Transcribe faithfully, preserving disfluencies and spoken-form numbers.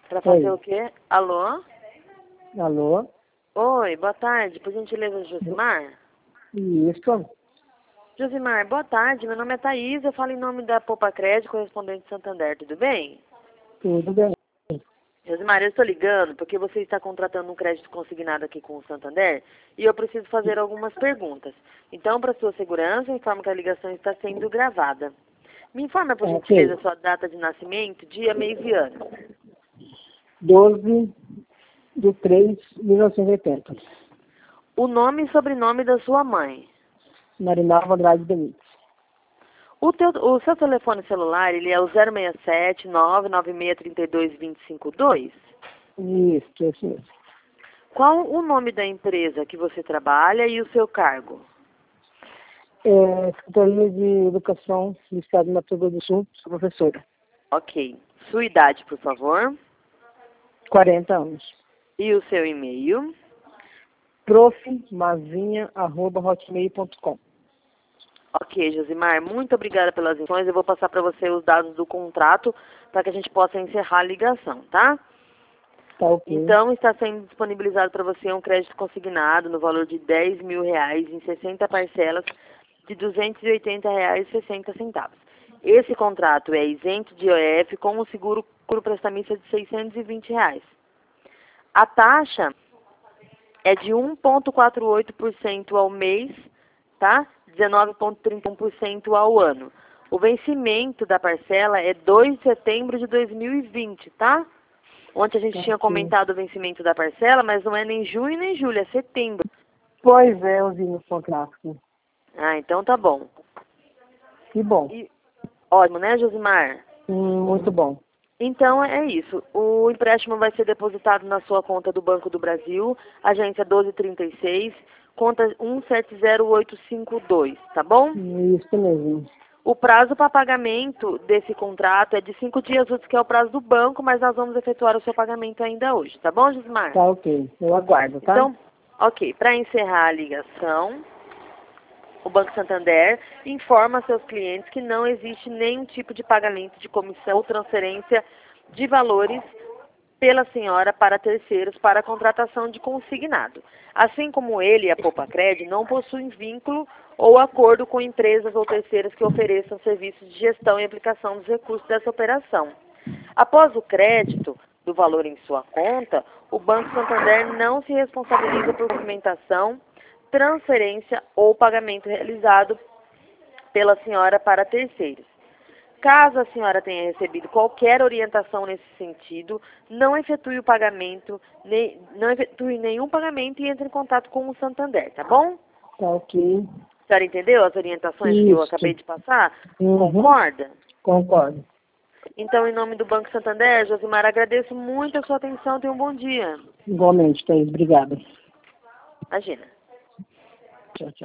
Para fazer Oi. o quê? Alô? Alô? Oi, boa tarde. Por gentileza, Josimar? Isso. Josimar, boa tarde. Meu nome é Thaís. Eu falo em nome da Poupa Crédito, correspondente Santander. Tudo bem? Tudo bem. Josimar, eu estou ligando porque você está contratando um crédito consignado aqui com o Santander e eu preciso fazer algumas perguntas. Então, para sua segurança, informo que a ligação está sendo gravada. Me informa, por Ok. gentileza, sua data de nascimento, dia, mês e ano. doze de três de mil novecentos e oitenta. O nome e sobrenome da sua mãe. Marinalva Andrade Benítez. O, teu, o seu telefone celular, ele é o zero seis sete, nove nove seis, três dois, dois zero cinco dois? Isso, isso mesmo. Qual o nome da empresa que você trabalha e o seu cargo? É, Secretaria de Educação do Estado de Mato Grosso do Sul, sou professora. Ok. Sua idade, por favor. quarenta anos. E o seu e-mail? profmazinha arroba hotmail ponto com. Ok, Josimar, muito obrigada pelas informações. Eu vou passar para você os dados do contrato para que a gente possa encerrar a ligação, tá? Tá ok. Então, está sendo disponibilizado para você um crédito consignado no valor de dez mil reais em sessenta parcelas de duzentos e oitenta reais e sessenta centavos. Esse contrato é isento de I O F com o seguro por prestamista de seiscentos e vinte reais. A taxa é de um vírgula quarenta e oito por cento ao mês, tá? dezenove vírgula trinta e um por cento ao ano. O vencimento da parcela é dois de setembro de dois mil e vinte, tá? Ontem a gente Tá tinha ok. comentado o vencimento da parcela, mas não é nem junho nem julho, é setembro. Pois é, eu vi no contrato. Ah, então tá bom. Que bom. E, ótimo, né, Josimar? Hum, muito bom. Então é isso. O empréstimo vai ser depositado na sua conta do Banco do Brasil, agência doze trinta e seis, conta um sete zero oito cinco dois, tá bom? Isso mesmo. O prazo para pagamento desse contrato é de cinco dias úteis, que é o prazo do banco, mas nós vamos efetuar o seu pagamento ainda hoje, tá bom, Josimar? Tá ok. Eu aguardo, tá? Então, ok, para encerrar a ligação, o Banco Santander informa a seus clientes que não existe nenhum tipo de pagamento de comissão ou transferência de valores pela senhora para terceiros para a contratação de consignado. Assim como ele e a Poupa Crédito não possuem vínculo ou acordo com empresas ou terceiras que ofereçam serviços de gestão e aplicação dos recursos dessa operação. Após o crédito do valor em sua conta, o Banco Santander não se responsabiliza por movimentação, transferência ou pagamento realizado pela senhora para terceiros. Caso a senhora tenha recebido qualquer orientação nesse sentido, não efetue o pagamento, nem, não efetue nenhum pagamento e entre em contato com o Santander, tá bom? Tá ok. A senhora entendeu as orientações que eu Isso. acabei de passar? Uhum. Concorda? Concordo. Então, em nome do Banco Santander, Josimar, agradeço muito a sua atenção. Tenha um bom dia. Igualmente, Thaís. Obrigada. Imagina. Tchau, tchau.